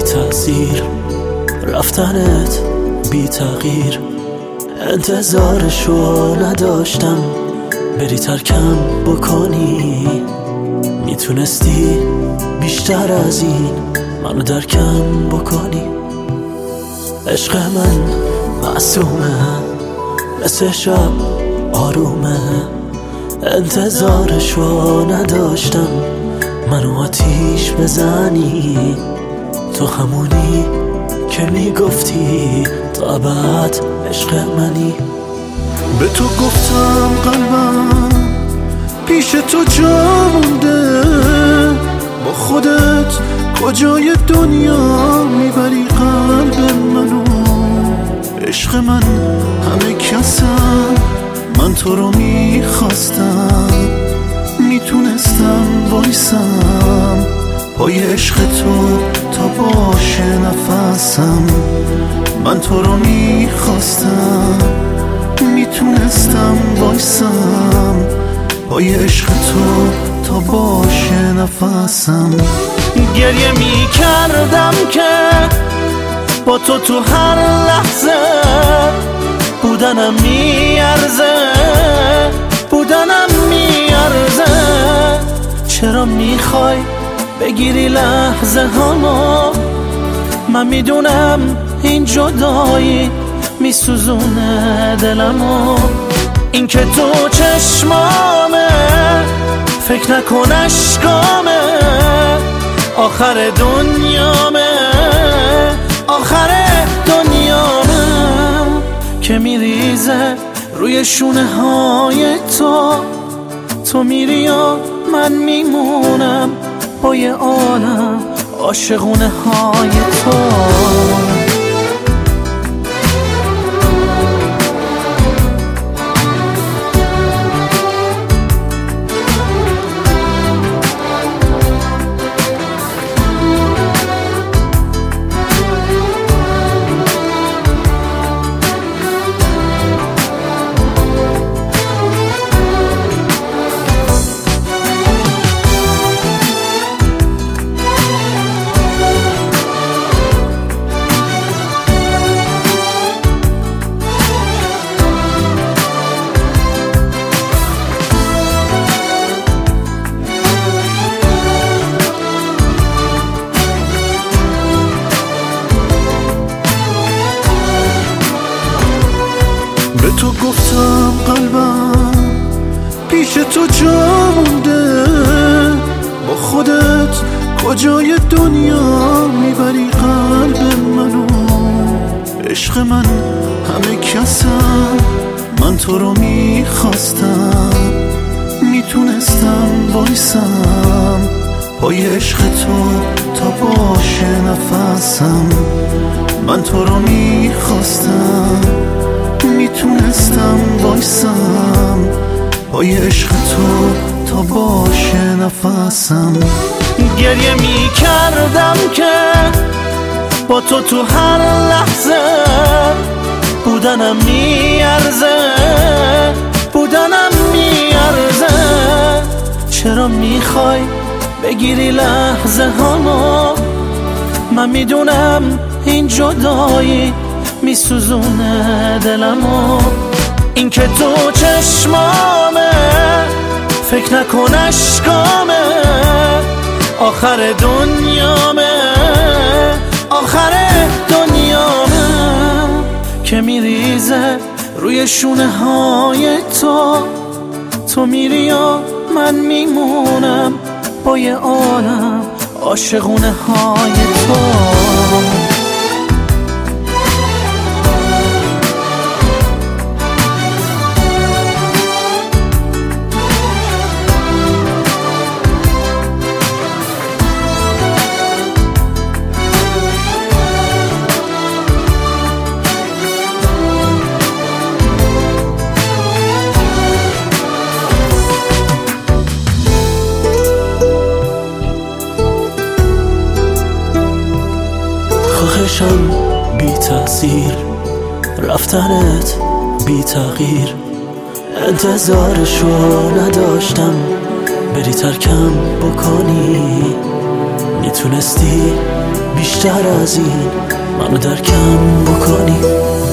تأثیر، رفتنت بی تغییر. انتظارشو نداشتم بری ترکم بکنی، میتونستی بیشتر از این منو درکم بکنی. عشق من معصومه مثل شب آرومه، انتظارشو نداشتم منو آتیش بزنی. تو همونی که میگفتی تا ابد عشق منی. به تو گفتم قلبم پیش تو جا مونده، با خودت کجای دنیا میبری قلب منو. عشق من همه کسم، من تو رو میخواستم، میتونستم وایسم پای عشق تو تا باشه نفسم. من تو رو میخواستم، میتونستم وایسم پای عشق تو تا باشه نفسم. گریه میکردم که با تو هر لحظه بودنم میارزه، بودنم میارزه. چرا میخوای بگیری لحظه هامو؟ من میدونم این جدایی میسوزونه دلمو. این که تو چشمامه فکر نکن اشکامه، آخر دنیامه، آخر دنیامه که میریزه روی شونه های تو. تو میری و من میمونم با یه عالم عاشقونه های تو. به تو گفتم قلبم پیش تو جا مونده، با خودت کجای دنیا میبری قلب منو. عشق من همه کسم، من تو رو میخواستم، میتونستم وایسم پای عشق تو تا باشه نفسم. من تو رو میخواستم، میتونستم وایسم پای عشق تو تا باشه نفسم. گریه میکردم که با تو هر لحظه بودنم میارزه، بودنم میارزه. چرا میخوای بگیری لحظه هامو؟ من میدونم این جدایی میسوزونه دلمو. این که تو چشمامه فکر نکن اشکامه، آخر دنیامه، آخر دنیامه که میریزه روی شونه های تو. تو میری و من میمونم با یه عالم عاشقونه های تو. خواهشم بی تأثیر، رفتنت بی تغییر. انتظارشو نداشتم بری ترکم بکنی، میتونستی بیشتر از این منو درکم بکنی.